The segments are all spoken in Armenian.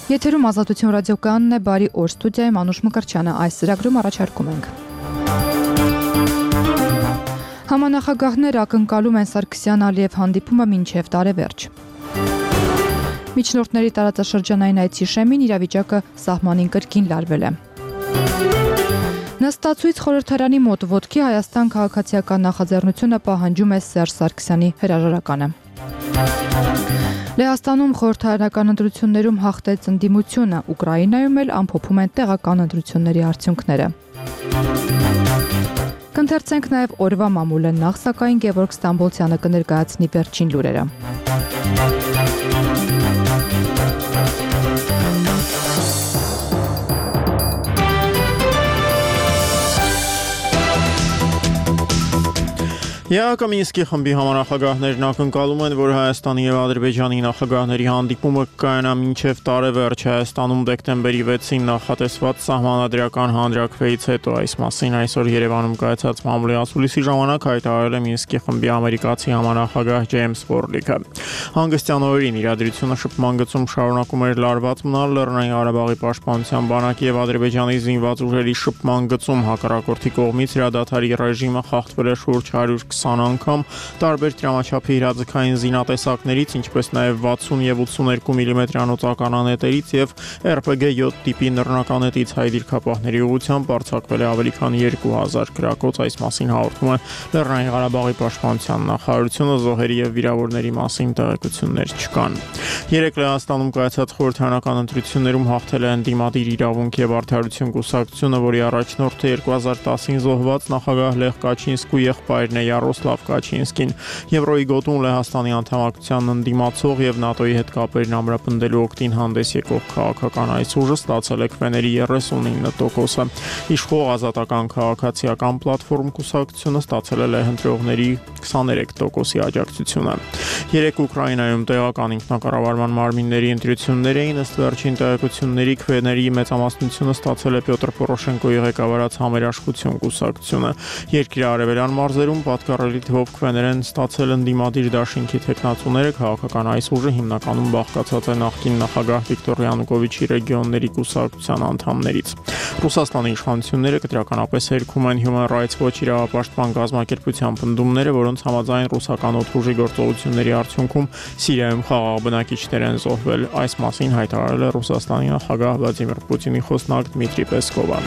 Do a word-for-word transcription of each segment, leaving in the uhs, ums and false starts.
Եթերում Ազատություն ռադիոկայանն է, բարի օր, ստուդիայում Անուշ Մկրտչյանը, այս ծրագրում առաջարկում ենք։ Համանախագահներ ակնկալում են Սարգսյան-Ալիև հանդիպումը մինչև տարեվերջ։ Միջնորդների տարածաշրջանային այցի շեմին իրավիճակը սահմանին կրկին լարվել է։ Նստածույց խորհրդարանի մոտ ոտքի Հայաստան քաղաքացիական նախաձեռնությունը պահանջում է Սերժ Սարգսյանի հրաժարականը։ Լեհաստանում խորհրդարանական ընտրություններում հաղթեց ընդդիմությունը, Ուկրաինայում էլ ամփոփում են տեղական ընտրությունների արդյունքները։ Կընթերցենք նաև օրվա մամուլը, նախ սակայն Գևորգ Ստամբոլցյանը կներկայացնի վերջին լուրերը։ ԵԱՀԿ Մինսկի խմբի համանախագահներն ակնկալում են, որ Հայաստանի և Ադրբեջանի նախագահների հանդիպումը կկայանա մինչև տարեվերջ Հայաստանում դեկտեմբերի վեցին նախատեսված սահմանադրական հանրաքվեից հետո։ Այս մասին այսօր Երևանում կայացած մամուլի ասուլիսի ժամանակ հայտարարել է Մինսկի խմբի ամերիկացի համանախագահ Ջեյմս Վորլիքը։ Հանգստյան օրերին իրադրությունը շփման գծում շարունակում էր լարված մնալ Լեռնային Ղարաբաղի պաշտպանության բանակի և Ադրբեջանի զինված ուժերի շփման գծում հակառակորդի կողմից հրադադարի ռեժիմը խախտվել է շուրջ հարյուր քսան անգամ տարբեր տրամաչափի հրաձգային զինատեսակներից, ինչպես նաև վաթսուն և ութսուներկու միլիմետրանոց ականանետերից և R P G յոթ տիպի նռնականետից հայ դիրքապահների ուղղությամբ արձակվել է ավելի քան երկու հազար գրակոց։ Այս մասին հաղորդում է Լեռնային Ղարաբաղի պաշտպանության նախարարությունը, զոհերի և վիրավորների մասին տեղեկություններ չկան։ Երեկ Լեհաստանում կայացած խորհրդարանական ընտրություններում հաղթել է ընդդիմադիր իրավունք և արդարություն կուսակցությունը, որի առաջնորդը երկու հազար տասին զոհված նախագահ Լեխ Կաչինսկու եղբայրն է Յարոսլավ Կաչինսկին։ Եվրոյի գոտում Լեհաստանի անդամակցությանն ընդդիմացող և ՆԱՏՕ-ի հետ կապերն ամրապնդելու օգտին հանդես եկող քաղաքական այս ուժը ստացել է քվեների երեսունինը տոկոսը։ Իշխող Ազատական քաղաքացիական պլատֆորմ կուսակցությունը ստացել է լեհընտրողների քսաներեք տոկոսի աջակցությունը։ Երեկ Ուկրաինայում տեղական ինքնակառավարման մարմինների ընտրություններ էին, ըստ վերջին տեղեկությունների քվեների մեծամասնությունը ստացել է Պյոտր Պորոշենկոյի ղեկավարած Համերաշխություն կուսակցությունը։ Երկրի արևելյան մարզերում պատկառելի թվով քվեներ են ստացել ընդդիմադիր դաշինքի թեկնածուները։ Քաղաքական այս ուժը հիմնականում բաղկացած է նախկին նախագահ Վիկտոր Յանուկովիչի ռեգիոնների կուսակցության անդամներից։ Ռուսաստանի իշխանությունները կտրականապես հերքում են Human Rights Watch իրավապաշտպան կազմակերպության պնդումները, որոնց համաձայն ռուսական օդուժի գործողությունների արդյունքում Սիրիայում խաղաղ բնակիչներ են զոհվել։ Այս մասին հայտարարել է Ռուսաստանի նախագահ Վլադիմիր Պուտինի խոսնակ Դմիտրի Պեսկովը։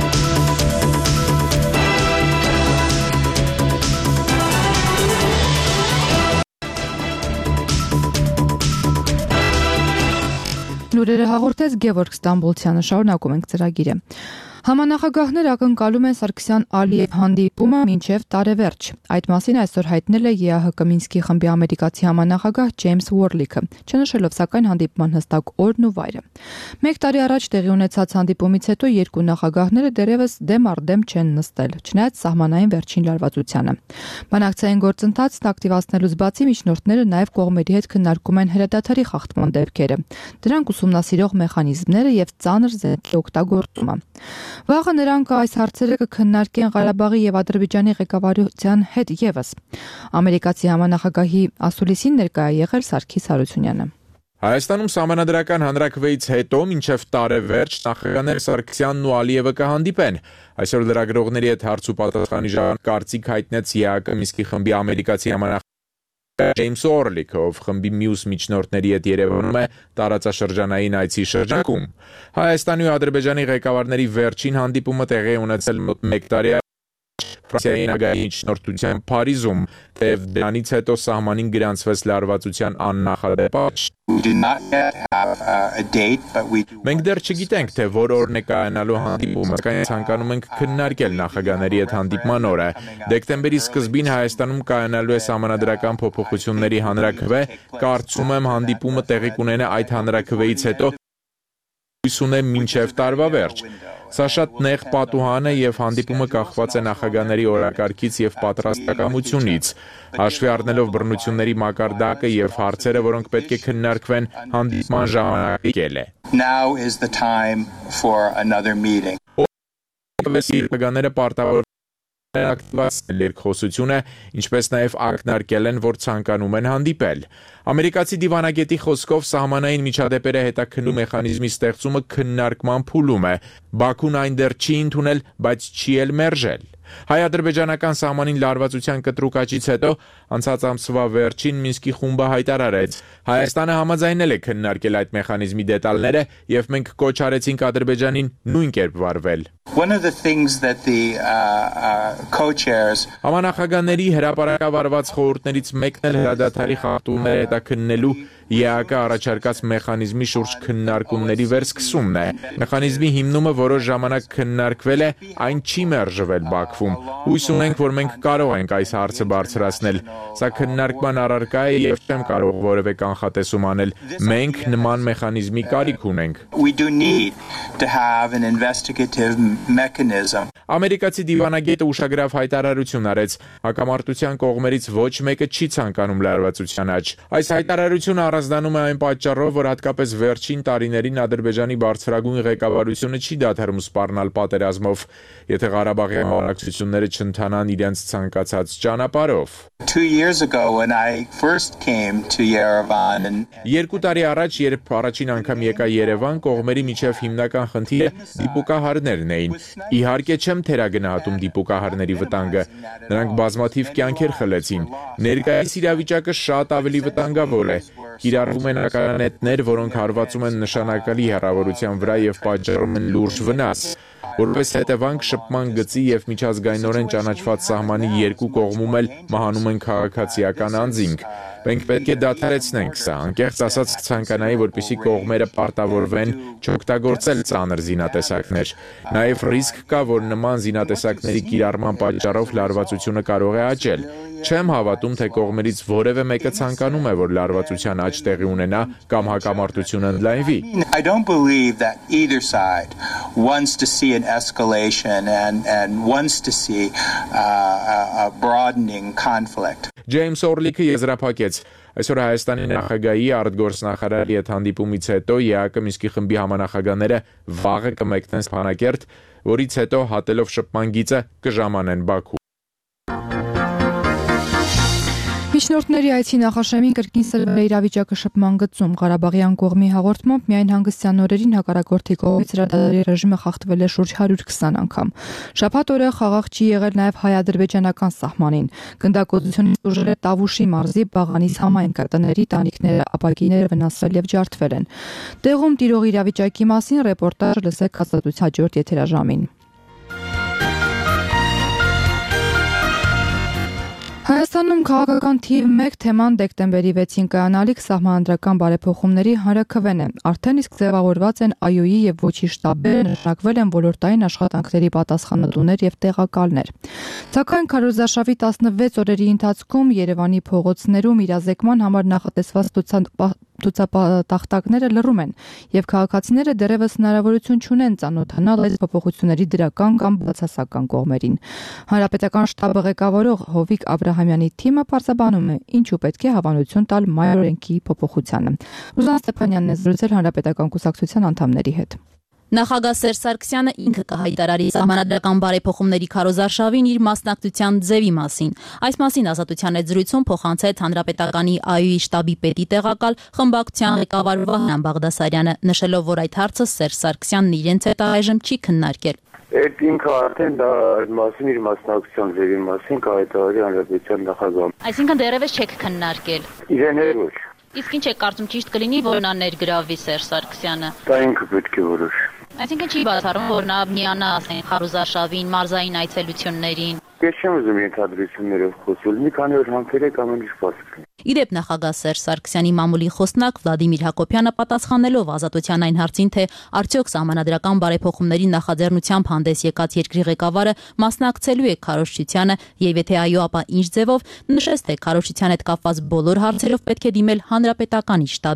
Լուրերը հաղորդեց Գևորգ Ստամբոլցյանը, շարունակում ենք ծրագիրը։ Համանախագահները ակնկալում են Սարգսյան-Ալիև հանդիպումը մինչև տարեվերջ։ Այդ մասին այսօր հայտնել է ԵԱՀԿ Մինսկի խմբի ամերիկացի համանախագահ Ջեյմս Վորլիքը, չնշելով սակայն հանդիպման հստակ օրն ու վայրը։ Մեկ տարի առաջ տեղի ունեցած հանդիպումից հետո երկու նախագահները դեռևս դեմ առ դեմ չեն նստել, չնայած սահմանային վերջին լարվածությանը։ Բանակցային գործընթացն ակտիվացնելուց բացի միջնորդները նաև կողմերի հետ քննարկում են հրադադարի խախտման դեպքերը, դրանք ուսումնասիրող մեխանիզմները և ծանր զենքի օգտագործումը։ Վաղը նրանք այս հարցերը կքննարկեն Ղարաբաղի և Ադրբեջանի ղեկավարության հետ ևս։ Ամերիկացի համանախագահի ասուլիսին ներկայ է եղել Սարգիս Հարությունյանը։ Հայաստանում սահմանադրական հանրաքվեից հետո մինչև տարեվերջ նախագահներ Սարգսյանն ու Ալիևը կհանդիպեն։ Այսօր լրագրողների հետ հարց ու պատասխանի ժամանակ կարծիք հայտնեց ԵԱՀԿ Մինսկի խմբի ամերիկացի համանախագահ Ջեյմս Վորլիքը, ով խմբի մյուս միջնորդների հետ Երևանում է տարածաշրջանային այցի շրջանակում։ Հայաստանի ու Ադրբեջանի ղեկավարների վերջին հանդիպումը տեղի է ունեցել մոտ մեկ տարի Ֆրանսիայի նախագահի միջնորդությամբ Փարիզում, թեև դրանից հետո սահմանին գրանցվեց լարվածության աննախադեպ աճ։ Մենք դեռ չգիտենք, թե որ օրն է կայանալու հանդիպումը, սակայն ցանկանում ենք քննարկել նախագահների հետ հանդիպման օրը։ Դեկտեմբերի սկզբին Հայաստանում կայանալու է սահմանադրական փոփոխությունների հանրաքվե, կարծում եմ հանդիպումը տեղի կունենա այդ հանրաքվեից հետո, հույս ունեմ մինչև տարվա վերջ։ Սա շատ նեղ պատուհան է և հանդիպումը կախված է նախագահների օրակարգից և պատրաստակամությունից։ Հաշվի առնելով բռնությունների մակարդակը և հարցերը, որոնք պետք է քննարկվեն, հանդիպման ժամանակը եկել է։ Նախագահները պարտավոր են ակտիվացնել երկխոսությունը, ինչպես նաև ակնարկել են, որ ցանկանում են հանդիպել։ Ամերիկացի դիվանագետի խոսքով սահմանային միջադեպերը հետաքննու մեխանիզմի ստեղծումը քննարկման փուլում է։ Բաքուն այն դեռ չի ընդունել, բայց չի էլ մերժել։ Հայ-ադրբեջանական սահմանին լարվածության կտրուկ աճից հետո անցած ամսվա վերջին Մինսկի խումբը հայտարարեց. Հայաստանը համաձայնել է քննարկել այդ մեխանիզմի դետալները եւ մենք կոչ արեցինք Ադրբեջանին նույն կերպ վարվել։ One of the things that the uh, uh, co-chairs Համանախագահների հրապարակավարված խորհուրդներից մեկն էլ հրադադարի խախտումները հետաքննելու Է Ա Կը առաջարկած մեխանիզմի շուրջ քննարկումների վերսկսումն է։ Մեխանիզմի հիմնումը որոշ ժամանակ քննարկվել է, այն չի մերժվել Բաքվում։ Հույս ունենք, որ մենք կարող ենք այս հարցը բարձրացնել։ Սա քննարկման առարկա է եւ չեմ կարող որևէ կանխատեսում անել։ Մենք նման մեխանիզմի կարիք ունենք։ We do need to have an investigative mechanism. Ամերիկացի դիվանագետը ուշագրավ հայտարարություն արեց. հակամարտության կողմերից ոչ մեկը չի ցանկանում լարվածության աճ։ Այս հայտարարությունը առանձնանում է այն պատճառով, որ հատկապես վերջին տարիներին Ադրբեջանի բարձրագույն ղեկավարությունը չի դադարում սպառնալ պատերազմով, եթե Ղարաբաղյան բանակցությունները չընթանան իրենց ցանկացած ճանապարհով։ Two years ago when I first came to Yerevan and Երկու տարի առաջ, երբ առաջին անգամ եկա Երևան, կողմերի միջև հիմնական խնդիրը դիպուկահարներն էին։ Իհարկե չեմ թերագնահատում դիպուկահարների վտանգը։ Նրանք բազմաթիվ կյանքեր խլեցին։ Ներկայիս իրավիճակը շատ ավելի վտանգավոր է։ Կիրառվում են ականանետներ, որոնք հարվածում են նշանակալի հեռավորության վրա եւ պատճառում են լուրջ վնաս։ Որպես հետևանք շփման գծի եւ միջազգայինորեն ճանաչված սահմանի երկու կողմում էլ մահանում են քաղաքացիական անձինք։ Մենք պետք է դադարեցնենք սա, անկեղծ ասած ցանկանայի, որպեսզի կողմերը պարտավորվեն չօգտագործել ծանր զինատեսակներ։ Նաև ռիսկ կա, որ նման զինատեսակների կիրառման պատճառով լարվածությունը կարող է աճել։ Չեմ հավատում, թե կողմերից որևէ մեկը ցանկանում է, որ լարվածության աճ տեղի ունենա կամ հակամարտությունը ընդլայնվի։ I don't believe that either side wants to see an escalation and and wants to see uh, a broadening conflict. Ջեյմս Օրլիքը եզրափակեց. Այսօր Հայաստանի նախագահի արտգործնախարարի հետ հանդիպումից հետո Է Ա Կը Մինսկի խմբի համանախագահները վաղը կմեկնեն Ստեփանակերտ, որից հետո հատելով շփման գիծը կժամանեն Բաքու։ Միջնորդների այցի նախաշեմին կրկին սրվել է իրավիճակը շփման գծում։ Ղարաբաղյան կողմի հաղորդմամբ միայն հանգստյան օրերին հակառակորդի կողմից հրադադարի ռեժիմը խախտվել է շուրջ հարյուր քսան անգամ։ Շաբաթ օրը խաղաղ չի եղել նաև հայ-ադրբեջանական սահմանին։ Գնդակոծությունից ուժել է Տավուշի մարզի Բաղանիս համայնքը, տների, տանիքները, ապակիները վնասվել եւ ջարդվել են։ Տեղում տիրող իրավիճակի մասին ռեպորտաժ լսեք հաստատության հաջորդ եթերաժամին։ Հայաստանում քաղաքական թիվ մեկ թեման դեկտեմբերի վեցին կայանալիք սահմանադրական բարեփոխումների հանրաքվեն է։ Արդեն իսկ ձևավորված են Այ Օ Ի եւ Ոչի շտաբները, նշանակվել են ոլորտային աշխատանքների պատասխանատուներ եւ տեղակալներ։ Սակայն քարոզարշավի տասնվեց օրերի ընթացքում Երևանի փողոցներում իրազեկման համար նախատեսված ցուցապատախտակները լռում են եւ քաղաքացիները դեռևս հնարավորություն չունեն ծանոթանալ այս փոփոխությունների դրական կամ բացասական կողմերին։ Հանրապետական շտաբը ղեկավարող Հովիկ Աբրահամյանի թիմը պարզաբանում է, ինչու պետք է հավանություն տալ մայր օրենքի փոփոխությանը։ Ռուզան Ստեփանյանն է զրուցել Հանրապետական կուսակցության անդամների հետ։ Նախագահ Սերժ Սարգսյանը ինքը կհայտարարի սահմանադրական բարեփոխումների քարոզարշավին իր մասնակցության ձևի մասին։ Այս մասին Ազատության հետ զրույցում փոխանցեց Հանրապետականի Այ Օ Ի շտաբի պետի տեղակալ խմբակցության ղեկավար Վահրամ Բաղդասարյանը, նշելով, որ այդ հարցը Սերժ Սարգսյանն իրենց հետ այժմ չի քննարկել։ Այդ ինքը արդեն դա մասին իր մասնակցության ձևի մասին կհայտարարի Հանրապետության նախագահը։ Այսինքն դեռևս չեք քննարկել։ Իրեն էլ ոչ։ Իսկ ինչ է կարծում, ճիշտ կլինի, որ նա ներգրավվի Սերժ Սարգսյանը։ Դա ինքը պետք է որոշի։ Այսինքն չի բացառում, որ նա միանա, ասենք, քարոզարշավին, մարզային այցելություններին։ Ես չեմ ուզում ենթադրություններով խոսել, մի քանի օր համբերեք ամեն ինչ բաց կլինի։ Իդեպ նախագահ Սերժ Սարգսյանի մամուլի խոսնակ Վլադիմիր Հակոբյանը պատասխանելով Ազատության այն հարցին, թե արդյոք սահմանադրական բարեփոխումների նախաձեռնությամբ հանդես եկած երկրի ղեկավարը մասնակցելու է քարոզչությանը եւ եթե այո, ապա ինչ ձևով, նշեց, թե քարոզչության հետ կապված բոլոր հարցերով պետք է դիմել Հանրապետականի շտաբին։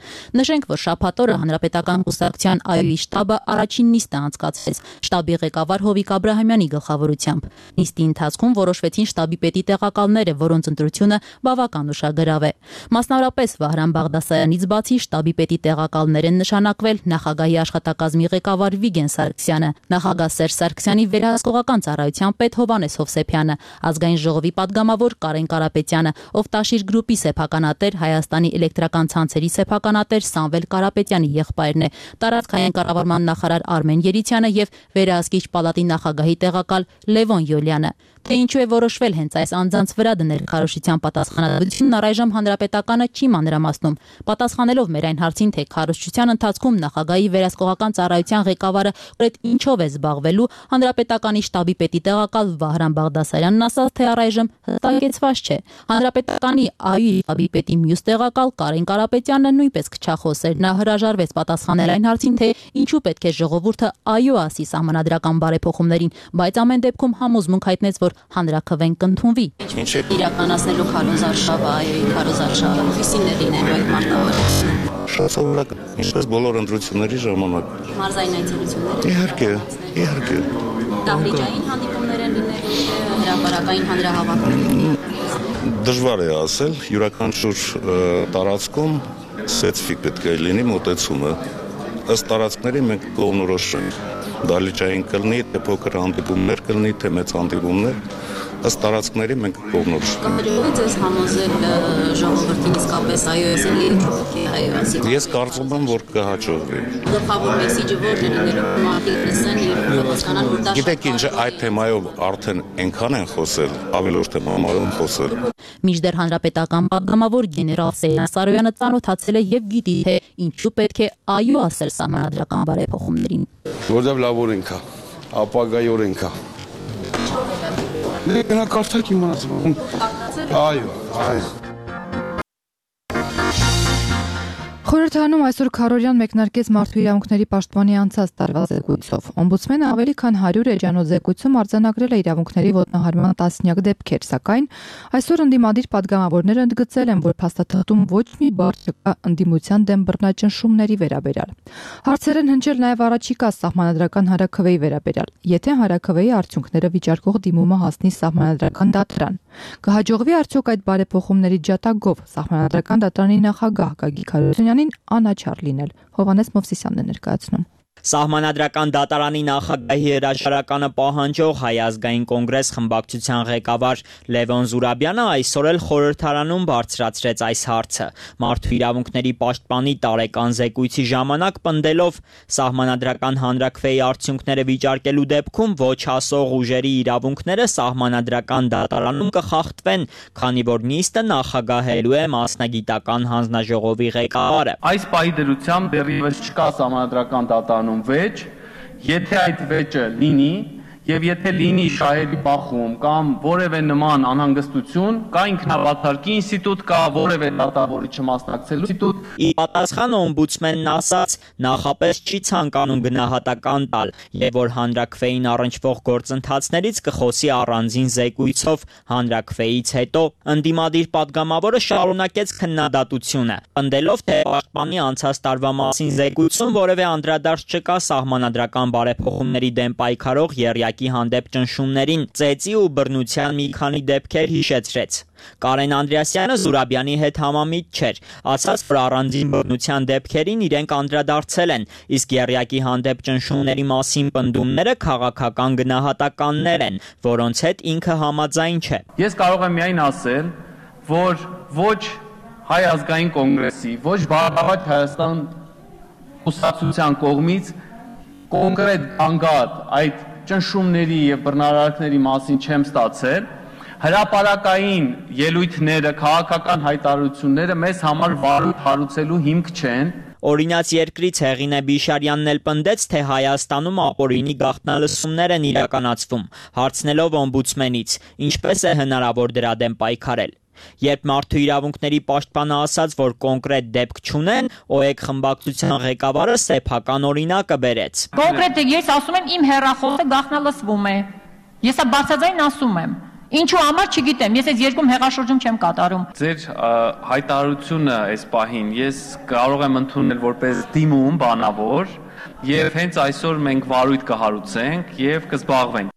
Նշենք, որ շաբաթ օրը Հանրապետական կուսակցության ԱՅՈ-ի շտաբը առաջին նիստը անցկացրեց շտաբի ղեկավար Հովիկ Աբրահամյանի գլխավորությամբ։ Նիստի ընթացքում որոշվեցին շտաբի պետի տեղակալները, որոնց ընտրությունը բավական ուշագրավ է։ Մասնավորապես Վահրամ Բաղդասարյանից բացի շտաբի պետի տեղակալներ են նշանակվել նախագահի աշխատակազմի ղեկավար Վիգեն Սարգսյանը, նախագահ Սերժ Սարգսյանի վերահսկողական ծառայության պետ Հովհաննես Հովսեփյանը, ազգային ժողովի պատգամավոր Կարեն Կարապետյանը, Օվտաշիր գրուպի սեփականատեր Հայաստանի էլեկտրական ցանցերի սեփականատեր Սամվել Կարապետյանի եղբայրն է, տարածքային կառավարման նախարար Արմեն Երիցյանը եւ վերահսկիչ պալատի նախագահի տեղակալ Լևոն Յոլյանը։ Թե ինչու է որոշվել հենց այս անձանց վրա դնել քարոզչության պատասխանատվությունն առայժմ հանրապետականը չի մանրամասնում։ Պատասխանելով մեր այն հարցին, թե քարոզչության ընթացքում նախագահի վերահսկողական ծառայության ղեկավարը կրետ ինչով է զբաղվելու, հանրապետականի շտաբի պետի տեղակալ Վահրամ Բաղդասարյանն ասաց, թե առայժմ հստակեցված չէ։ Հանրապետականի ԱՅՈ-ի շտաբի պետի մյուս տեղակալ Կարեն Կարապետյանը նույնպես քչախոս էր։ Նա հրաժարվեց պատասխանել այն հարցին, թե ինչու պետք է ժողովուրդը ԱՅՈ ասի սահմանադրական բարեփոխումներին, բայց ամեն դեպքում համոզմունք հայտնեց, որ հանրաքվեն կընդունվի։ Ինչ է իրականացնելու քարոզարշավը, ԱՅՈ-ի քարոզարշավը, ովքիսին է լինելու այդ մարտավարությունը։ Շատ սովորական, ինչպես բոլոր ընտրությունների ժամանակ։ Մարզային այցելությունները։ Իհարկե, իհարկե։ Դահլիճային հանդիպումներ են լինելու, հրապարակային հանրահավաքներ։ Դժվար է ասել, յուրաքանչյուր տարածքում սպეციფიկ պետք է լինի մոտեցումը։ Ըստ տարածքների մենք կողմնորոշենք։ Դահլիճային կլինի, թե փոքր հանդիպումներ կլինի, թե մեծ հանդիպումներ, ըստ տարածքների մենք կողմնորոշենք։ Կհաջողվի ձեզ համոզել ժողովրդին իսկապես ԱՅՈ-ին Ես կարծում եմ, որ կհաջողվի։ Գլխավոր մեսիջը որն է լինելու մարդիկ լսեն եւ հասկանան, որ դա Գիտեք ինչ, այդ թեմայով արդեն այնքան են խոսել, ավելի ուշ թեմայով խոսել։ Մինչդեռ հանրապետական պատգամավոր գեներալ Սեյան Սարոյանը ծանոթացել է եւ գիտի, թե ինչու պետք է ԱՅՈ ասել սահմանադրական բարեփոխումներին։ Որտեղ լավ օրենք է, ապագայի օրենք է։ Նա կարդակ իմանացում։ Այո, այո։ Խորհրդարանում այսօր Քարորյան մեկնարկեց մարդու իրավունքների պաշտպանի անցած տարվա զեկույցով։ Օմբուդսմենը ավելի քան հարյուր էջանոց զեկույցում արձանագրել է իրավունքների ոտնահարման տասնյակ դեպքեր, սակայն այսօր ընդդիմադիր պատգամավորները ընդգծել են, որ փաստաթղթում ոչ մի բառ չկա ընդդիմության դեմ բռնաճնշումների վերաբերյալ։ Հարցեր են հնչել նաև առաջիկա սահմանադրական հանրաքվեի վերաբերյալ։ Եթե հանրաքվեի արդյունքները վիճարկող դիմումը հասնի սահմանադրական դատարան, կհաջողվի արդյոք այդ բարեփոխումների ջատագով սահմանադրական դատարանի նախագահ Գագիկ Հարությունյանին անաչառ լինել։ Հովհաննես Մովսիսյանն է ներկայացնում։ Սահմանադրական դատարանի նախագահի հրաժարականը պահանջող Հայ ազգային կոնգրես խմբակցության ղեկավար Լևոն Զուրաբյանը այսօր էլ խորհրդարանում բարձրացրեց այս հարցը։ Մարդու իրավունքների պաշտպանի տարեկան զեկույցի ժամանակ պնդելով սահմանադրական հանրաքվեի արդյունքները վիճարկելու դեպքում ոչ ասող ուժերի իրավունքները սահմանադրական դատարանում կխախտվեն, քանի որ նիստը նախագահելու է մասնագիտական հանձնաժողովի ղեկավարը։ Այս պահի դրությամբ դեռևս չկա սահմանադրական դատարան վեճ, եթե այդ վեճը լինի եւ եթե լինի շահերի բախում կամ որևէ նման անհանգստություն, կա ինքնաբացարկի ինստիտուտ, կա որևէ դատավորի չմասնակցելու ինստիտուտ։ Ի պատասխան օմբուդսմենն ասաց, նախապես չի ցանկանում գնահատական տալ եւ որ հանրաքվեին առնչվող գործընթացներից կխոսի առանձին զեկույցով հանրաքվեից հետո ընդդիմադիր պատգամավորը շարունակեց քննադատությունը, պնդելով, թե պաշտպանի անցած տարվա մասին զեկույցում որևէ անդրադարձ չկա սահմանադրական բարեփոխումների դեմ պայքարող եռյակի հանդեպ ճնշումներին, ծեծի ու բռնության մի քանի դեպքեր հիշեցրեց։ Կարեն Անդրեասյանը Զուրաբյանի հետ համամիտ չէր, ասաց, որ առանձին բռնության դեպքերին իրենք անդրադարձել են, իսկ եռյակի հանդեպ ճնշումների մասին պնդումները քաղաքական գնահատականներ են, որոնց հետ ինքը համաձայն չէ։ Ես կարող եմ միայն ասել, որ ոչ Հայ ազգային կոնգրեսի, ոչ Բարգավաճ Հայաստան կուսակցության կողմից կոնկրետ անգամ այդ ճնշումների եւ բռնարարքների մասին չեմ ստացել, հրապարակային ելույթները, քաղաքական հայտարարությունները մեզ համար վարույթ հարուցելու հիմք չեն։ Օրինաց երկրից Հեղինե Բիշարյանն էլ պնդեց, թե Հայաստանում ապօրինի գաղտնալսումներ են իրականացվում, հարցնելով օմբուդսմենից, ինչպես է հնարավոր դրա դեմ պայքարել։ Երբ մարդու իրավունքների պաշտպանը ասաց, որ կոնկրետ դեպք չունեն, ՕԵԿ խմբակցության ղեկավարը սեփական օրինակը բերեց։ Կոնկրետ ես ասում եմ իմ հեռախոսը գաղտնալսվում է։ Ես բարձրաձայն ասում եմ։ Ինչու համար չգիտեմ, ես այս երկում հեղաշրջում չեմ կատարում։ Ձեր հայտարարությունը այս պահին ես կարող եմ ընդունել որպես դիմում բանավոր, եւ հենց այսօր մենք վարույթ կհարուցենք եւ կզբաղվենք։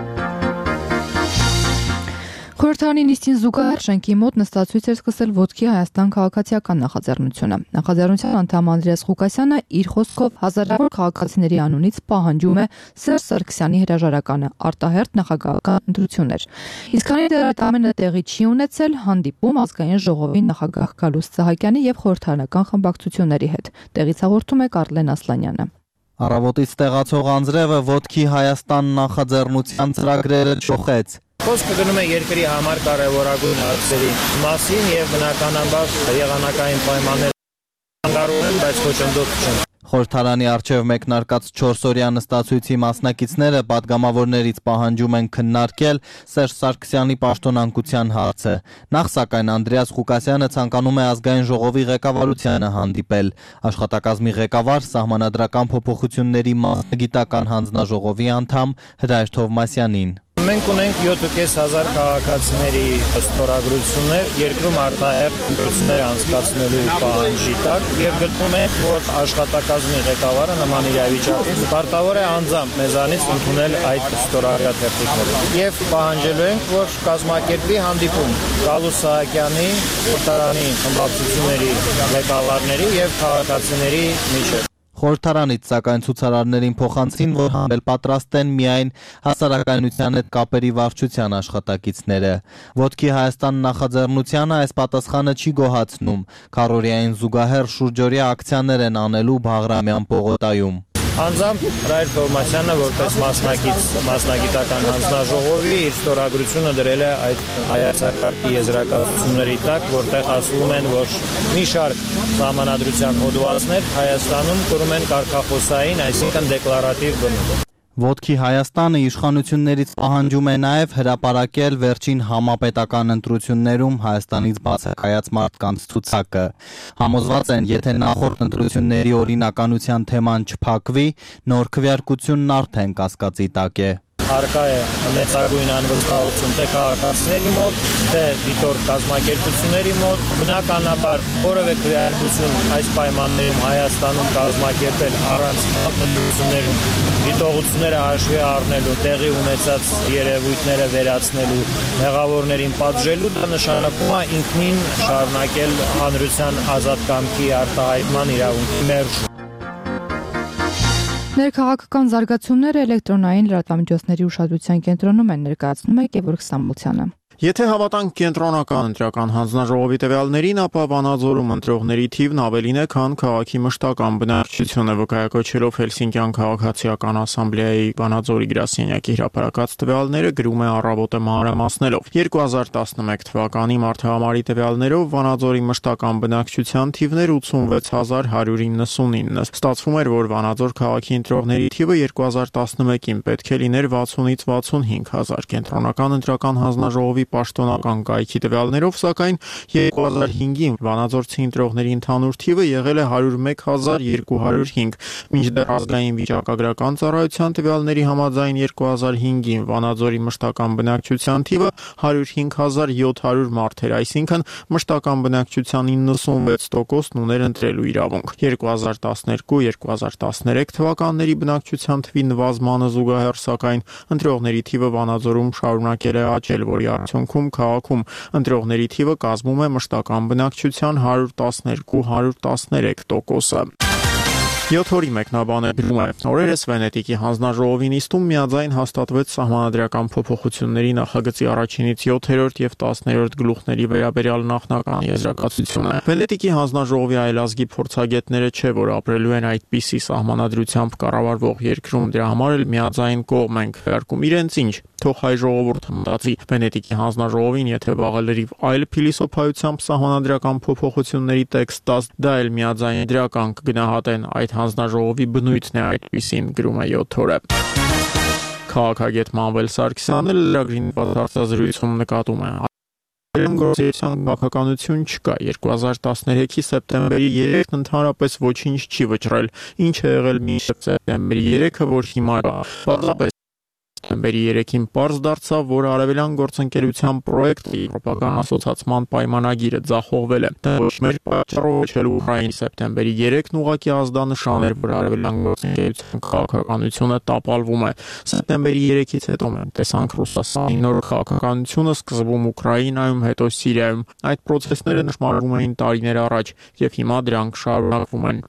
Խորհրդարանի նիստին զուգահեռ շենքի մոտ նստածույց էր սկսել Ոտքի Հայաստան քաղաքացիական նախաձեռնությունը։ Նախաձեռնության անդամ Անդրեաս Ղուկասյանը իր խոսքով հազարավոր քաղաքացիների անունից պահանջում է Սերժ Սարգսյանի հրաժարականը, արտահերթ նախագահական ընտրություններ։ Իսկ քանի դեռ այդ ամենը տեղի չի ունեցել, հանդիպում ազգային ժողովի նախագահ Գալուստ Սահակյանի եւ խորհրդարանական խմբակցությունների հետ։ Տեղից հաղորդում է Կարլեն Ասլանյանը։ Առավոտից տեղացող անձրևը Ոտքի Հայաստան նախաձեռնության ծրագրերը չոխեց։ Խոսքը գնում է երկրի համար կարևորագույն հարցերի մասին եւ բնականաբար եղանակային պայմաններ անդառնում են, բայց խոչընդոտ չեն։ Խորհրդարանի առջև մեկնարկած չորսօրյա նստածույցի մասնակիցները պատգամավորներից պահանջում են քննարկել Սերժ Սարգսյանի պաշտոնանկության հարցը։ Նախ սակայն Անդրեաս Ղուկասյանը ցանկանում է ազգային ժողովի ղեկավարությանը հանդիպել։ Աշխատակազմի ղեկավար Սահմանադրական փոփոխությունների մասնագիտական հանձնաժողովի անդամ Հրայր Թովմասյանին։ Մենք ունենք յոթ հազար քաղաքացիների ստորագրություններ երկրում արտահերթ ընտրություններ անցկացնելու պահանջի տակ եւ գտնում ենք, որ աշխատակազմի ղեկավարը նման իրավիճակում պարտավոր է անձամբ մեզանից ընդունել այդ ստորագրած թերթիկները։ Եվ պահանջելու ենք, որ կազմակերպի հանդիպում Գալուստ Սահակյանի, խորհրդարանի խմբակցությունների ղեկավարների եւ քաղաքացիների միջեւ։ Խորհրդարանից սակայն ցուցարարներին փոխանցին, որ համել պատրաստ են միայն հասարակայնության հետ կապերի վարչության աշխատակիցները։ Ոտքի Հայաստան նախաձեռնությանը այս պատասխանը չի գոհացնում։ Քառօրյային զուգահեռ շուրջօրյա ակցիաներ են անելու Բաղրամյան պողոտայում։ Անձամբ Հրայր Թովմասյանը որպես մասնակից մասնագիտական հանձնաժողովի իր ստորագրությունը դրել է այդ հայեցակարգի եզրակացությունների տակ, որտեղ ասվում են, որ մի շարք սահմանադրության հոդվածներ Հայաստանում կրում են կարգախոսային, այսինքն դեկլարատիվ բնույթ։ Ոտքի Հայաստանը իշխանություններից պահանջում է նաև հրապարակել վերջին համապետական ընտրություններում Հայաստանից բացակայած մարդկանց ցուցակը։ Համոզված են, եթե նախորդ ընտրությունների օրինականության թեման չփակվի, նոր քվեարկությունն արդեն կասկածի տակ է։ Արկա է մեծագույն անվստահություն թե քաղաքացիների մոտ, թե դիտորդ կազմակերպությունների մոտ, բնականաբար որևէ քվեարկություն այս պայմաններում Հայաստանում կազմակերպել առանց ընտրություններում դիտողությունները հաշվի առնելու, տեղի ունեցած երևույթները վերացնելու, մեղավորներին պատժելու, դա նշանակում է ինքնին շարունակել հանրության ազատ կամքի արտահայտման իրավունքի մերժում։ Ներքաղաքական զարգացումները էլեկտրոնային լրատվամիջոցների ուշադրության կենտրոնում են, ներկայացնում է Գևորգ Ստամբուլցյանը։ Եթե հավատանք կենտրոնական ընտրական հանձնաժողովի տվյալներին, ապա Վանաձորում ընտրողների թիվն ավելին է, քան քաղաքի մշտական բնակչությունը, վկայակոչելով Հելսինկյան քաղաքացիական ասամբլեայի Վանաձորի գրասենյակի հրապարակած տվյալները, գրում է Առավոտը մանրամասնելով։ երկու հազար տասնմեկ թվականի մարտահամարի տվյալներով Վանաձորի մշտական բնակչության թիվն էր ութսունվեց հազար հարյուր իննսունինը։ Ստացվում էր, որ Վանաձոր քաղաքի ընտրողների թիվը երկու հազար տասնմեկին պետք է լիներ վաթսունից վաթսունհինգ հազար։ Կենտրոնական ընտրական հանձնաժողովի պաշտոնական կայքի տվյալներով, սակայն երկու հազար հինգին վանաձորցի ընտրողների ընդհանուր թիվը եղել է հարյուր մեկ հազար երկու հարյուր հինգ, մինչդեռ ազգային վիճակագրական ծառայության տվյալների համաձայն երկու հազար հինգին Վանաձորի մշտական բնակչության թիվը հարյուր հինգ հազար յոթ հարյուր մարդ էր, այսինքն մշտական բնակչության իննսունվեց տոկոսն ուներ ընտրելու իրավունք։ երկու հազար տասներկու երկու հազար տասներեք թվականների բնակչության թվի նվազմանը զուգահեռ, սակայն ընտրողների թիվը Վանաձորում շարունակել է աճել, որի արդյունքում քաղաքում ընտրողների թիվը կազմում է մշտական բնակչության հարյուր տասներկու հարյուր տասներեք տոկոսը։ յոթ օրի մեկնաբանը գրում է. Օրերս Վենետիկի հանձնաժողովի նիստում միաձայն հաստատվեց սահմանադրական փոփոխությունների նախագծի առաջինից յոթերորդ եւ տասներորդ գլուխների վերաբերյալ նախնական եզրակացությունը։ Վենետիկի հանձնաժողովի այլազգի փորձագետները չէ, որ ապրելու են այդպիսի սահմանադրությամբ կառավարվող երկրում, դրա համար էլ միաձայն կողմ են քվեարկում իրենց ինչ, թող հայ ժողովուրդը մտածի։ Վենետիկի հանձնաժողովին, եթե վաղը լրիվ այլ փիլիսոփայությամբ սահմանադրական փոփոխությունների տեքստ տաս, դա էլ միաձայն դրական կգնահատեն, այդ հանձնաժողովի բնույթն է այդպիսին, գրում է յոթ օրը։ Քաղաքագետ Մանվել Սարգսյանը լրագրին հարցազրույցում նկատում է. Գործիության քաղաքականություն չկա։ երկու հազար տասներեքի սեպտեմբերի երեքն ընդհանրապես ոչինչ չի վճռել, ինչ է եղել մինչև սեպտեմբերի երեքը, որ հիմա կա։ Պարզապես Սեպտեմբերի երեքին պարզ դարձավ, որ արևելյան գործընկերության պրոյեկտի եվրոպական ասոցացման պայմանագիրը ձախողվել է։ Դա ոչ մեր պատճառով, ոչ էլ Ուկրաինայի սեպտեմբերի երեքն ուղղակի ազդանշան էր, որ արևելյան գործընկերության քաղաքականությունը տապալվում է։ Սեպտեմբերի երեքից հետո մենք տեսանք Ռուսաստանի նոր քաղաքականությունը սկսվում Ուկրաինայում, հետո Սիրիայում։ Այդ պրոցեսները նշմարվում էին տարիներ առաջ, եւ հիմա դրանք շարունակվում են։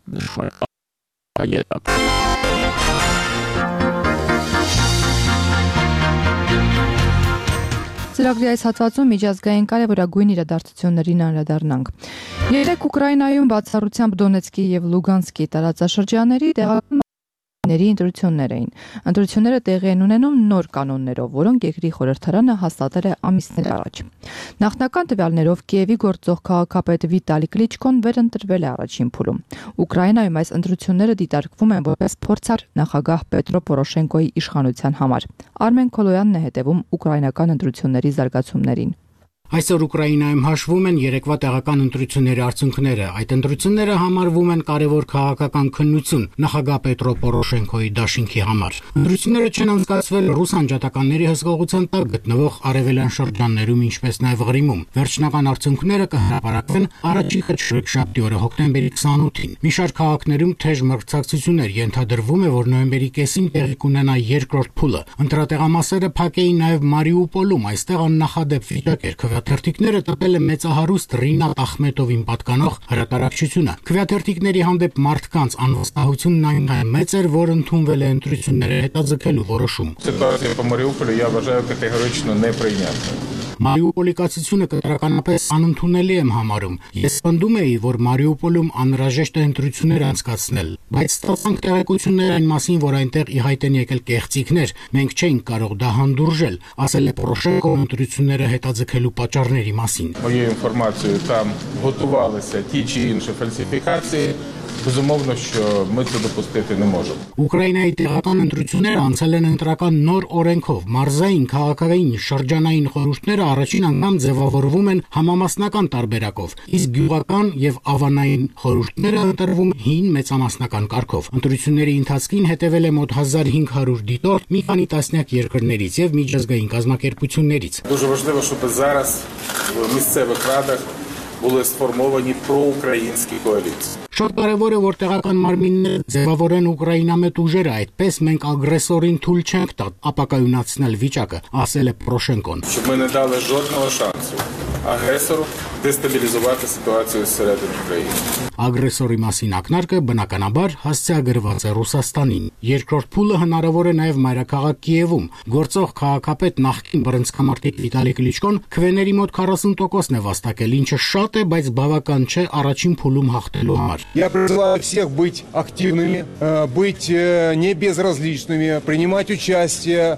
Ծրագրի այս հատվածում միջազգային կարևորագույն իրադարձություններին անդրադառնանք։ Երեք Ուկրաինայում բացառությամբ Դոնեցկի եւ Լուգանսկի տարածաշրջանների տեղական ընտրություններ էին։ Ընտրությունները տեղի են ունենում նոր կանոններով, որոնք երկրի խորհրդարանը հաստատել է ամիսներ առաջ։ Նախնական տվյալներով Կիևի գործող քաղաքապետ Վիտալի Կլիչկոն վերընտրվել է առաջին փուլում։ Ուկրաինայում այս ընտրությունները դիտարկվում են որպես փորձառ նախագահ Պետրո Պորոշենկոյի իշխանության համար։ Արմեն Քոլոյանն է հետևում ուկրաինական ընտրությունների զարգացումներին։ Այսօր Ուկրաինայում հաշվում են երեկվա տեղական ընտրությունների արդյունքները։ Այդ ընտրությունները համարվում են կարևոր քաղաքական քննություն նախագահ Պետրո Պորոշենկոյի դաշինքի համար։ Ընտրությունները չեն անցկացվել ռուս անջատականների հսկողության տակ գտնվող արևելյան շրջաններում, ինչպես նաև Ղրիմում։ Վերջնական արդյունքները կհրապարակվեն առաջին շաբթի օրը հոկտեմբերի քսանութին։ Մի շարք քաղաքներում թեժ մրցակցություններ ենթադրվում է, որ նոյեմբերի կեսին տեղի կունենա երկրորդ փուլը։ Ընտրատեղամասերը փակ էին նաև Մարիուպոլում, այստեղ աննախադեպ վիճակ էր։ Քվեաթերթիկները տպել է մեծահարուստ Ռինատ Ախմետովին պատկանող հրատարակչությունը։ Քվեաթերթիկների հանդեպ մարդկանց անվստահությունն այնքան մեծ էր, որ ընդունվել է ընտրությունները հետաձգելու որոշում։ Ситуация по Мариуполю я вважаю категорично неприйнятною. Մարիուպոլի կացությունը կտրականապես անընդունելի եմ համարում։ Ես պնդում էի, որ Մարիուպոլում անհրաժեշտ է ընտրություններ անցկացնել, բայց ստացանք տեղեկություններ այն մասին, որ այնտեղ ի հայտ են եկել կեղծիքներ, մենք չէինք կարող դա հանդուրժել, ասել է Պորոշենկոն ընտրությունները հետաձգելու պատճառների մասին։ Мою інформацію там готувалися ті чи інші фальсифікації. Безумовно, що ми це допустити не можемо. Ուկրաինայի տեղական ընտրությունները անցել են ընտրական նոր օրենքով։ Մարզային, քաղաքային, շրջանային խորհուրդները առաջին անգամ ձևավորվում են համամասնական տարբերակով, իսկ գյուղական եւ ավանային խորհուրդները ընտրվում հին մեծամասնական կարգով։ Ընտրությունների ընթացքին հետևել է մոտ հազար հինգ հարյուր դիտորդ մի քանի տասնյակ երկրներից եւ միջազգային կազմակերպություններից։ Дуже важливо, щоб зараз в місцевих радах були сформовані проукраїнські коаліції. Շատ կարևոր է, որ տեղական մարմինները ձևավորեն Ուկրաինամետ ուժերը, այդպես մենք ագրեսորին թույլ չենք տա ապակայունացնել վիճակը, ասել է Պորոշենկոն։ Щоб ми не дали жодного шансу агресору դեստաբիլիզувати ситуацію всередині країни. Ագրեսորի մասին ակնարկը բնականաբար հասցեագրված է Ռուսաստանին։ Երկրորդ փուլը հնարավոր է նաև մայրաքաղաք Կիևում։ Գործող քաղաքապետ նախկին բռնցքամարտիկ Վիտալի Կլիչկոն քվեների мոտ քառասուն տոկոսն է վաստակել, ինչը շատ է, բայց բավական չէ առաջին փուլում հաղթելու համար։ Я призываю всех быть активными, быть не безразличными, принимать участие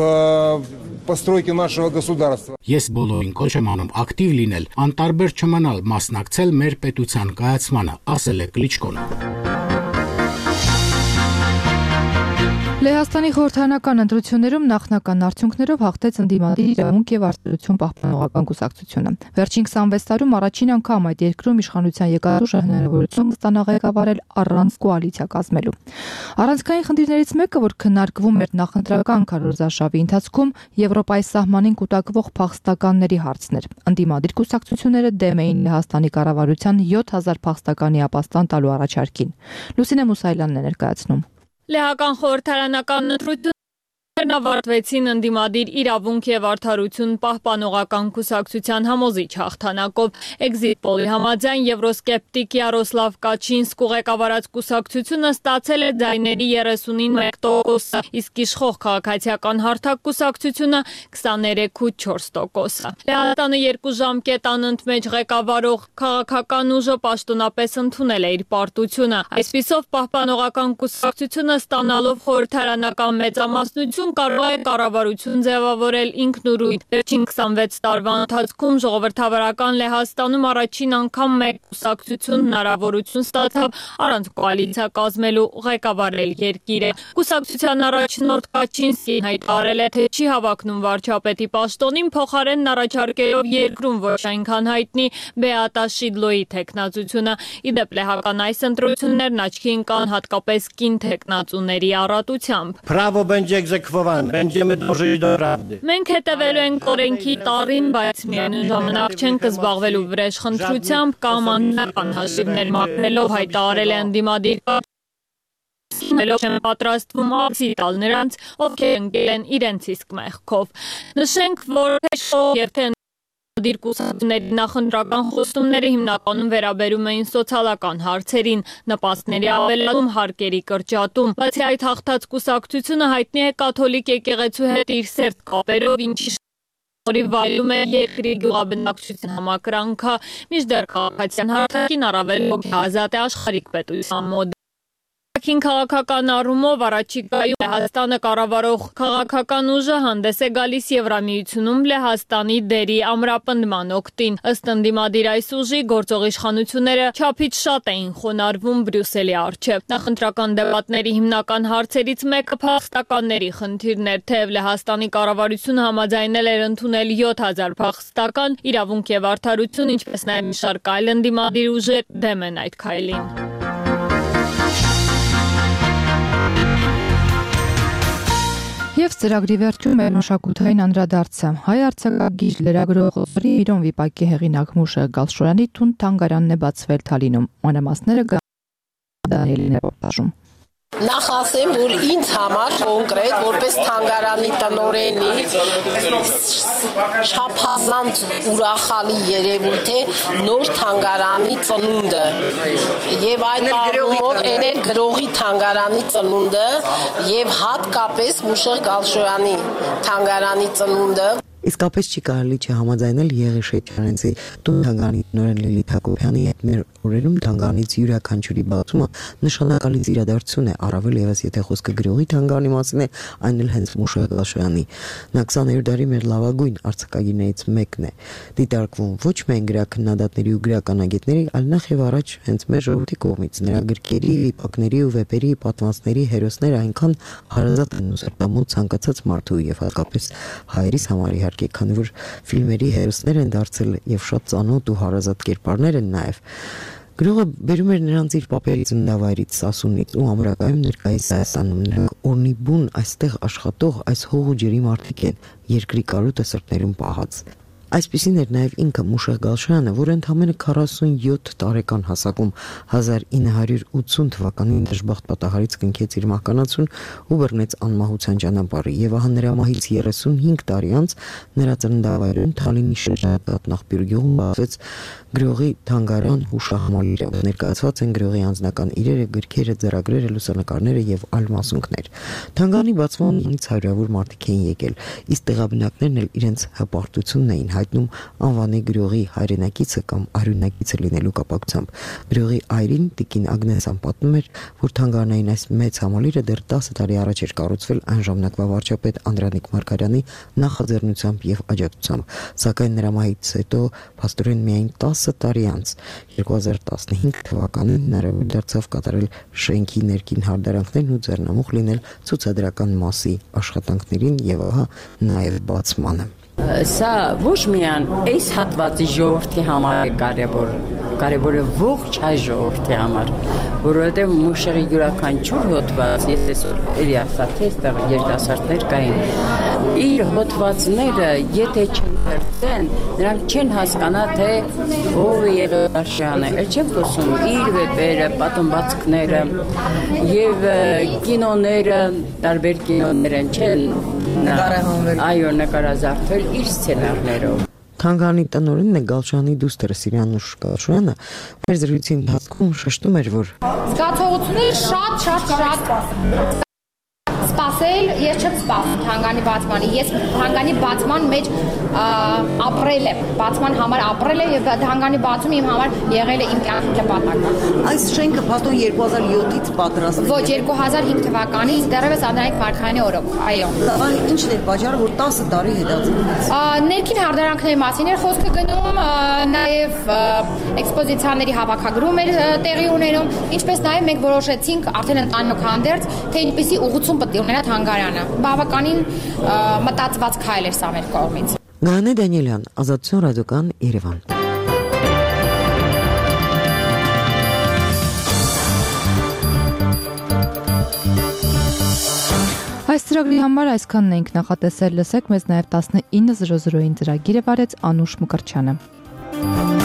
в постройке нашего государства. Ես բոլորին կոչ եմ անում ակտիվ լինել, անտարբեր չմնալ, մասնակցել մեր պետության կայացմանը, ասել է Կլիչկոն։ Լեհաստանի խորհրդարանական ընտրություններում նախնական արդյունքներով հաղթեց ընդդիմադիր իրավունք եւ արտադրություն պահպանողական կուսակցությունը։ Վերջին քսանվեց տարում առաջին անգամ այդ երկրում իշխանության եկած ուժը հնարավորություն ստանա ղեկավարել առանց կոալիցիա կազմելու։ Առանցքային խնդիրներից մեկը, որ քննարկվում էր նախընտրական քարոզարշավի ընթացքում, Եվրոպայի սահմանին կուտակվող փախստականների հարցն էր։ Ընդդիմադիր կուսակցությունները դեմ էին Լեհաստանի կառավարության յոթ հազար փախստականի ապաստան տալու առաջարկին։ Լուսինե Մուսայելյանն է ներկայացնում։ Լեհական խորհրդարանական ընտրություններն ավարտվեցին ընդդիմադիր իրավունք եւ արդարություն պահպանողական կուսակցության համոզիչ հաղթանակով։ Exit Poll-ի համաձայն եվրոսկեպտիկ Յարոսլավ Կաչինսկու ղեկավարած կուսակցությունը ստացել է ձայների երեսունին մեկ տոկոսը, իսկ իշխող քաղաքացիական հարթակ կուսակցությունը քսաներեք ու չորս տոկոսը։ Լեհաստանը երկու ժամկետ անընդմեջ ղեկավարող քաղաքական ուժը պաշտոնապես ընդունել է իր պարտությունը։ Այսպիսով պահպանողական կուսակցությունը ստանալով խորհրդարանական մեծամասնություն կարող է կառավարություն ձևավորել ինքնուրույն։ Վերջին քսանվեց տարվա ընթացքում ժողովրդավարական Լեհաստանում առաջին անգամ մեկ կուսակցություն հնարավորություն ստացավ առանց կոալիցիա կազմելու ղեկավարել երկիրը։ Կուսակցության առաջնորդ Կաչինսկին հայտարարել է, թե չի հավակնում վարչապետի պաշտոնին, փոխարենն առաջարկելով երկրում ոչ այնքան հայտնի Բեատա Շիդլոյի թեկնածությունը։ Ի դեպ լեհական այս ընտրություններն աչքի ընկան հատկապես կին թեկնածուների առատությամբ։ zachowane. Będziemy dążyć do prawdy. Մենք հետևելու ենք օրենքի տառին, բայց միևնույն ժամանակ չենք զբաղվելու վրեժխնդրությամբ կամ անձնական հաշիվներ մաքրելով հայտարարել է ընդդիմադիր մելով չեն պատրաստվում արձի տալ նրանց, ովքեր ընկել են իրենց իսկ մեղքով։ Նշենք, որ թե շոու և թե ընդդիմադիր կուսակցությունների նախընտրական խոստումները հիմնականում վերաբերում էին սոցիալական հարցերին, նպաստների ավելացում, հարկերի կրճատում, բացի այդ հաղթած կուսակցությունը հայտնի է կաթոլիկ եկեղեցու հետ իր սերտ կապերով, ինչի որի վայելում է երկրի գյուղաբնակչության համակրանքը, մինչդեռ քաղաքացիական հարթակին առավել հոգեազատ է աշխարհիկ պետության մոտ։ Ակին քաղաքական առումով առաջիկայում Լեհաստանը կառավարող քաղաքական ուժը հանդես է գալիս Եվրամիությունում Լեհաստանի դերի ամրապնդման օգտին։ Ըստ ընդդիմադիր այս ուժի գործող իշխանությունները չափից շատ էին խոնարհվում Բրյուսելի առջև։ Նախընտրական դեպատների հիմնական հարցերից մեկը փախստականների խնդիրն էր, թեև Լեհաստանի կառավարությունը համաձայնել էր ընդունել յոթ հազար փախստական, իրավունք եւ արդարություն, ինչպես նաեւ մի շարք այլ ընդդիմադիր ուժեր դեմ են այդ քայլին։ Եվ ծրագրի վերջում մեր մշակութային անդրադարձը հայ արձակագիր լրագրող Միրոն Վիպակի հեղինակ Մուշեղ Գալշորյանի տուն թանգարանն է բացվել Թալինում։ Մանրամասները Դանիելին ռեպորտաժում։ Նախ ասեմ, որ ինձ համար կոնկրետ որպես թանգարանի տնօրենի չափազանց ուրախալի երևույթ է նոր թանգարանի ծնունդը եւ այդ առումով էներ գրողի թանգարանի ծնունդը եւ հատկապես Մուշեղ Գալշորյանի թանգարանի ծնունդը Իսկապես չի կարելի չհամաձայնել Եղի Շեչյանցի տուն թանգարանի տնօրեն Լիլիթ Հակոբյանի հետ մեր օրերում թանգարանից յուրաքանչյուրի բացումը նշանակալից իրադարձություն է, առավել ևս եթե խոսքը գրողի թանգարանի մասին է, այն էլ հենց Մուշեղ Գալշորյանի։ Նա քսաներորդ դարի մեր լավագույն արձակագիրներից մեկն է, դիտարկվում ոչ միայն գրաքննադատների ու գրականագետների, այլ նախ եւ առաջ հենց մեր ժողովրդի կողմից։ Նրա գրքերի, վիպակների ու վեպերի, պատմվածքների հերոսները այնքան հարազատ են ու սրտամոտ ցանկացած մարդու եւ հատկապես հայերիս համար իհարկե, քանի որ ֆիլմերի հերոսներ են դարձել եւ շատ ծանոթ ու հարազատ կերպարներ են նաեւ։ Գրողը բերում էր նրանց իր պապերի ծննդավայրից Սասունից ու ամրակայում ներկայիս Հայաստանում նրանք օրնի բուն այստեղ աշխատող այս հող ու ջրի մարդիկ են, երկրի կարոտը սրտներում պահած։ Այսպիսին էր նաև ինքը Մուշեղ Գալշյանը, որը ընդամենը քառասունյոթ տարեկան հասակում հազար ինը հարյուր ութսուն թվականին դժբախտ պատահարից կնքեց իր մահկանացուն ու բռնեց անմահության ճանապարհը, եւ ահա նրա մահից երեսունհինգ տարի անց նրա ծննդավայրում Թալինի շրջակայք Նախբյուրգ գյուղում բացվեց գրողի թանգարան հուշահամալիրը, ներկայացված են գրողի անձնական իրերը, գրքերը, ձեռագրերը, լուսանկարները եւ այլ մասունքներ։ Թանգարանի բացմանից հարյուրավոր մարդիկ էին եկել, իսկ տեղաբնակներն էլ իրենց հպարտությունն էին հայտնում անվանի գրողի հայրենակիցը կամ արյունակիցը լինելու կապակցությամբ։ Գրողի այրին տիկին Ագնեսան պատմում էր, որ թանգարանային այս մեծ համալիրը դեռ տասը տարի առաջ էր կառուցվել այն ժամանակվա վարչապետ Անդրանիկ Մարգարյանի նախաձեռնությամբ եւ աջակցությամբ, սակայն նրա մահից հետո փաստորեն միայն տասը տարի անց երկու հազար տասնհինգ թվականին հնարավոր դարձավ կատարել շենքի ներքին հարդարանքներն ու ձեռնամուխ լինել ցուցադրական մասի աշխատանքներին եւ ահա նաեւ բացմանը։ Սա ոչ միայն այս հատվածի ժողովրդի համար է կարևոր, կարևոր է ողջ հայ ժողովրդի համար, որովհետև Մուշեղի յուրաքանչյուր հոդված, ես էլի ասա, թե այստեղ երիտասարդներ կային, իր հոդվածները, եթե չընթերցեն, նրանք չեն հասկանա, թե ով է Գալշյանը, էլ չեմ խոսում իր վեպերը, պատմվածքները եւ կինոները, տարբեր կինոներ են չեն այո նկարազարդել իր սցենարներով։ Թանգարանի տնօրենն է Գալշյանի դուստր Սիրյանուշ Գալշյանը, մեր զրույցի ընթացքում շեշտում էր, որ զգացողությունները շատ շատ շատ սպասել, ես չեմ սպասում թանգանի բացմանը, ես թանգանի բացման մեջ ապրել եմ, բացման համար ապրել եմ եւ թանգանի բացումը իմ համար եղել է իմ կյանքի նպատակը։ Այս շենքը փաստորեն երկու հազար յոթից պատրաստվել է։ Ոչ, երկու հազար հինգ թվականից դեռևս Անդրանիկ Մարգարյանի օրոք, այո։ Ինչն է պատճառը, որ տասը տարի հետաձգվեց։ Ներքին հարդարանքների մասին էր խոսքը գնում, նաեւ էքսպոզիցիաների հավաքագրում էր տեղի ունենում, ինչպես նաեւ մենք որոշեցինք արդեն ընտանոք հանդերձ, թե ինչպեսի ուղղություն պետք է ունենա թանգարանը։ Բավականին մտածված քայլ էր սա մեր կողմից։ Գայանե Դանիելյան, Ազատություն ռադիոկան, Երևան։ Այս Լրագրի համար այսքանն ենք նախատեսել, լսեք մեզ նաև տասնինը զրո զրոյին ծրագիրը վարեց Անուշ Մկրտչյանը։